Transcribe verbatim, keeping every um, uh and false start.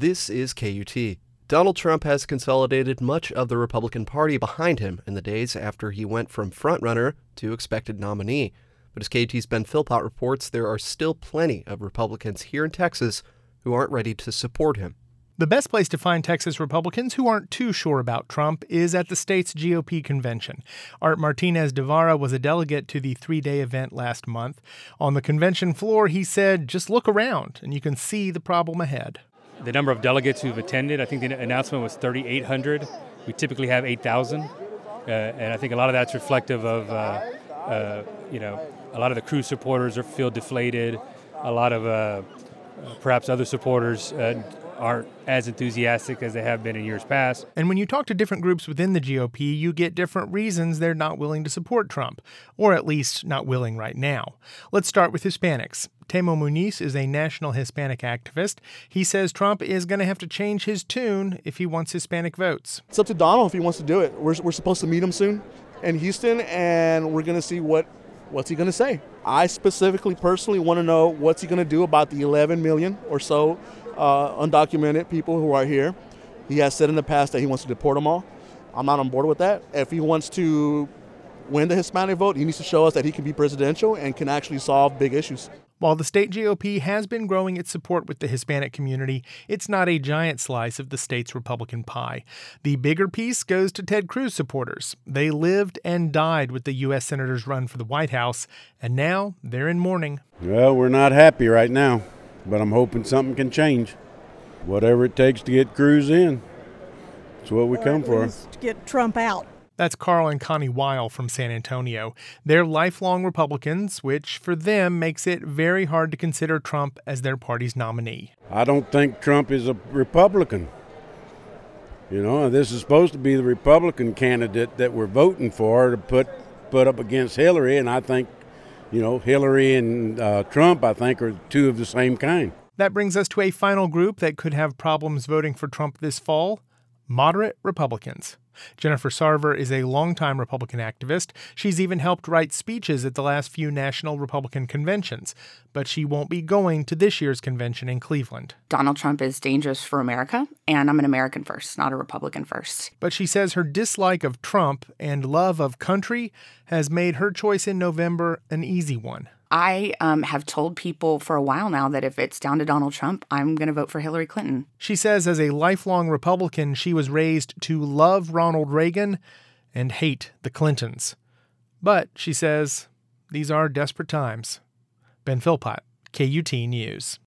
This is K U T. Donald Trump has consolidated much of the Republican Party behind him in the days after he went from frontrunner to expected nominee. But as K U T's Ben Philpott reports, there are still plenty of Republicans here in Texas who aren't ready to support him. The best place to find Texas Republicans who aren't too sure about Trump is at the state's G O P convention. Art Martinez de Vara was a delegate to the three-day event last month. On the convention floor, he said, just look around and you can see the problem ahead. The number of delegates who've attended, I think the announcement was thirty-eight hundred. We typically have eight thousand. Uh, and I think a lot of that's reflective of, uh, uh, you know, a lot of the Cruz supporters are feel deflated. A lot of uh, perhaps other supporters uh, aren't as enthusiastic as they have been in years past. And when you talk to different groups within the G O P, you get different reasons they're not willing to support Trump, or at least not willing right now. Let's start with Hispanics. Temo Muniz is a national Hispanic activist. He says Trump is going to have to change his tune if he wants Hispanic votes. It's up to Donald if he wants to do it. We're, we're supposed to meet him soon in Houston, and we're going to see what what's he going to say. I specifically, personally want to know what's he going to do about the eleven million or so uh, undocumented people who are here. He has said in the past that he wants to deport them all. I'm not on board with that. If he wants to win the Hispanic vote, he needs to show us that he can be presidential and can actually solve big issues. While the state G O P has been growing its support with the Hispanic community, it's not a giant slice of the state's Republican pie. The bigger piece goes to Ted Cruz supporters. They lived and died with the U S Senator's run for the White House, and now they're in mourning. Well, we're not happy right now, but I'm hoping something can change. Whatever it takes to get Cruz in, that's what we come for. To get Trump out. That's Carl and Connie Weil from San Antonio. They're lifelong Republicans, which for them makes it very hard to consider Trump as their party's nominee. I don't think Trump is a Republican. You know, this is supposed to be the Republican candidate that we're voting for to put put up against Hillary, and I think, you know, Hillary and uh, Trump, I think, are two of the same kind. That brings us to a final group that could have problems voting for Trump this fall: moderate Republicans. Jennifer Sarver is a longtime Republican activist. She's even helped write speeches at the last few national Republican conventions, but she won't be going to this year's convention in Cleveland. Donald Trump is dangerous for America, and I'm an American first, not a Republican first. But she says her dislike of Trump and love of country has made her choice in November an easy one. I um, have told people for a while now that if it's down to Donald Trump, I'm going to vote for Hillary Clinton. She says as a lifelong Republican, she was raised to love Ronald Reagan and hate the Clintons. But, she says, these are desperate times. Ben Philpott, K U T News.